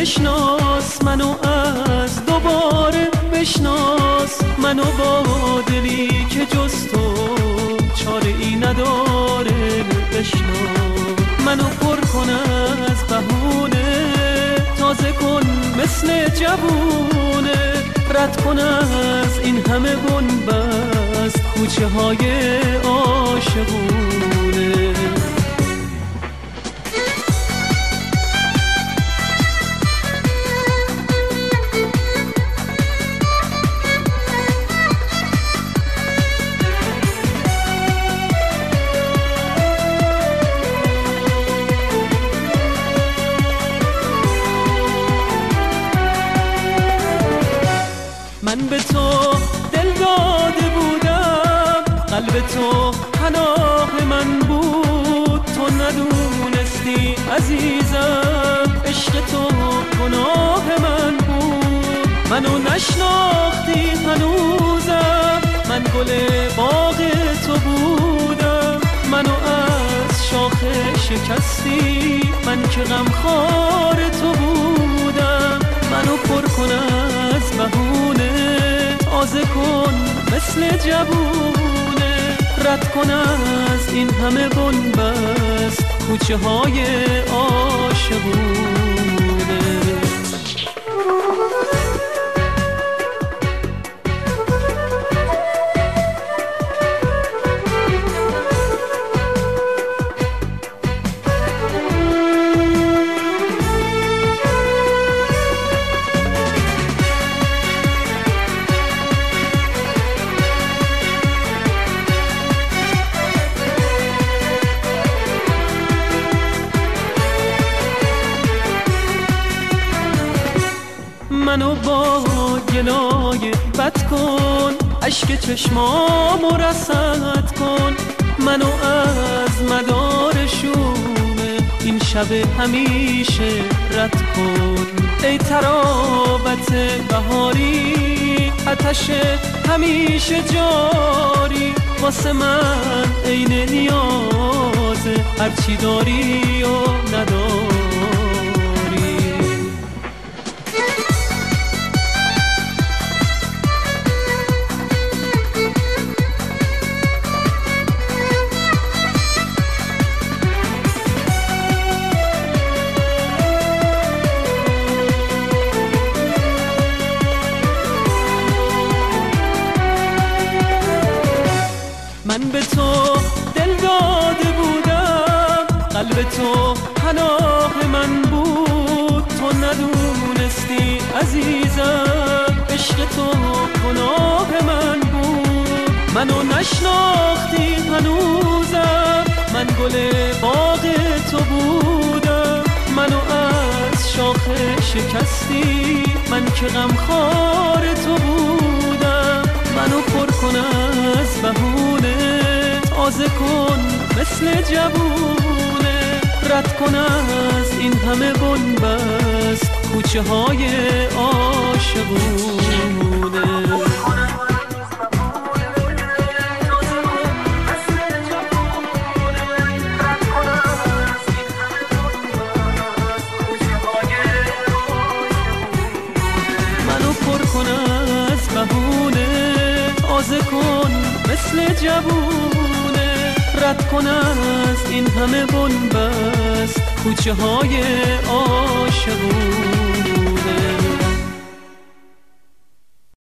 بشناس منو از دوباره بشناس منو با دلی که جز تو چاره ای نداره بشناس منو پر کن از بهونه تازه کن مثل جوونه رد کن از این همه بنبست کوچه های عاشقونه من به تو دل داده بودم قلب تو پناه من بود تو ندونستی عزیزم عشق تو گناه من بود منو نشناختی هنوزم من گل باغ تو بودم منو از شاخه شکستی من که غمخوار تو بودم منو پر کن از بهونه تازه کن مثل جوونه رد کن از این همه بنبست کوچه های عاشقونه منو با گلای بد کن اشک چشمامو رسد کن منو از مدار شوم این شب همیشه رد کن ای تراوت بهاری آتش همیشه جاری واسه من عین نیازه هرچی داری و نداری من به تو دل داده بودم قلب تو پناه من بود تو ندونستی عزیزم عشق تو گناه من بود منو نشناختی هنوزم من گل باغ تو بودم منو از شاخه شکستی من که غمخوار تو بودم منو پر کن از بهونه تازه کن مثل جوونه رد کن از این همه بنبست کوچه های عاشقونه منو پر کن از بهونه تازه کن مثل جوونه رد کن از این همه بنبست کوچه های عاشقونه